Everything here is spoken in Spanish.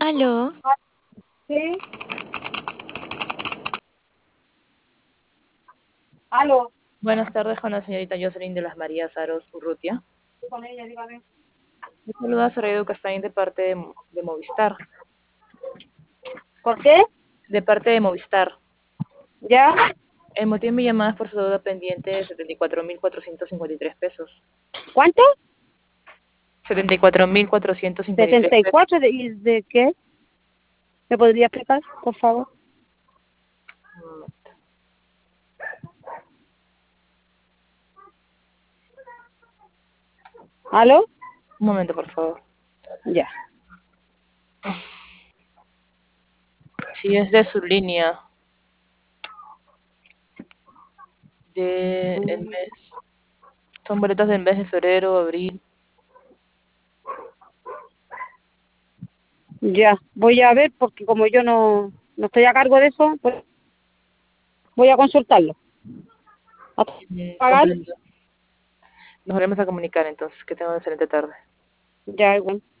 Aló, Sí, aló. Buenas tardes con la señorita Jocelyn de las Marías Aros Urrutia. Estoy con ella, dígame. Le saluda Soraya Castañón de parte de Movistar. ¿Por qué? De parte de Movistar. ¿Ya? El motivo de mi llamada es por su deuda pendiente de 74.453 pesos. ¿Cuánto? 74.453 pesos. 74 de qué? ¿Me podría explicar, por favor? Un momento, ¿Aló? un momento, por favor. Ya. Si es de su línea de el mes, son boletas del mes de febrero, abril. Ya. Voy a ver porque como yo no estoy a cargo de eso, pues voy a consultarlo. ¿Hasta pagar? Comprendo. Nos volvemos a comunicar entonces. Que tenga una excelente tarde. Ya, igual.